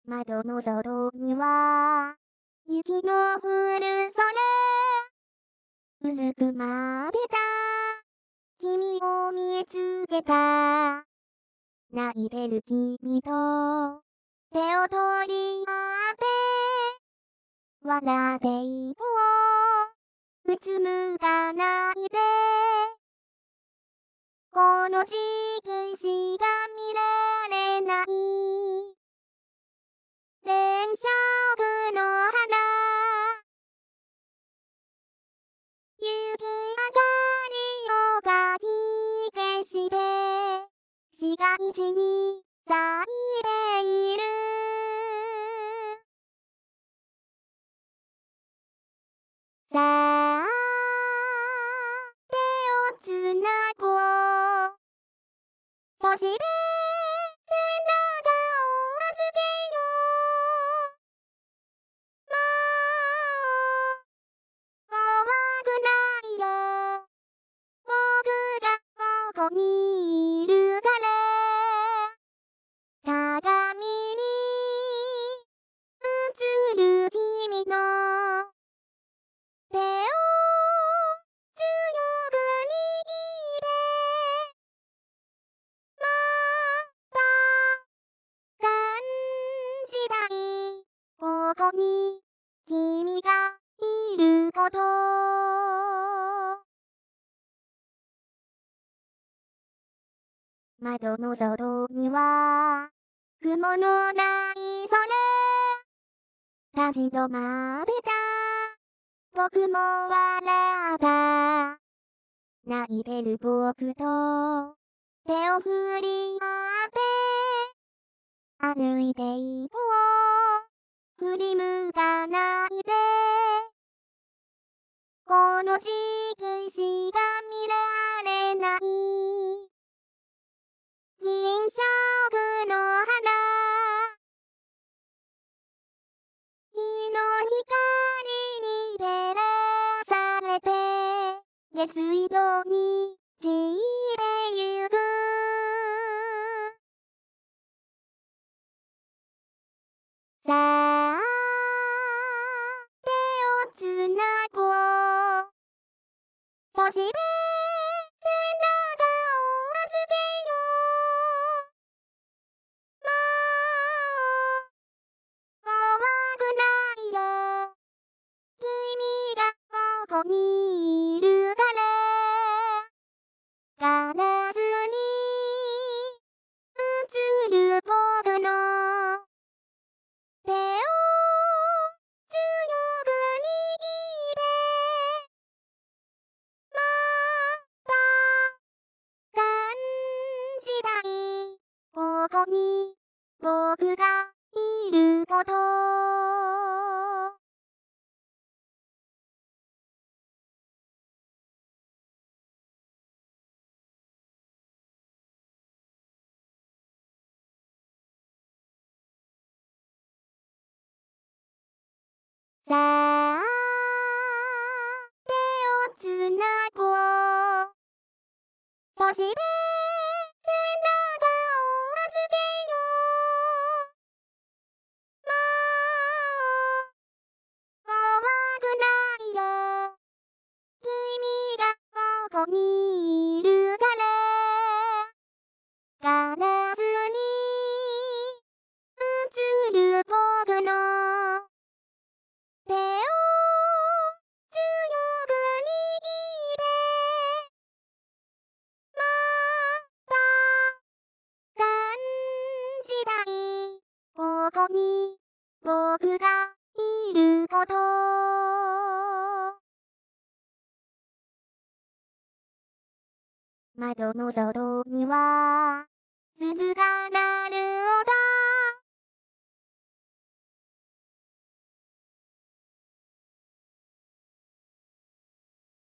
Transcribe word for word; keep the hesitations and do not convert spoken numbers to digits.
窓の外には雪の降る空、うずくまってた君を見つけた。泣いてる君と手を取り合って笑っていこう。うつむかないでこの時期しか見られない電飾の花、雪明かりをかき消して市街地に咲いている。さあ手をつなごう、そして背中を預けよう。もう怖くないよ、僕がここにいるから。鏡に映る君の手を強く握ってもっと感じたい、ここに君がいること。窓の外には雲のない空、立ち止まってた僕も笑った。泣いてる僕と手を振り合って歩いていこう。振り向かないでこの時期しか見られない銀色の花、日の光に照らされて下水道に散ってゆく。さあ手をつなごう、そして背中を預けよう。もう怖くないよ、君がここにいるから。ガラスに映る僕の手を強く握ってもっと感じたい、ここに僕がいること。さあ手をつなごう、そして背中を預けよう。もう怖くないよ、君がここにいるから。ガラスに映る僕の手を強く握ってもっと感じたい、ここに僕がいること。窓の外には鈴が鳴る音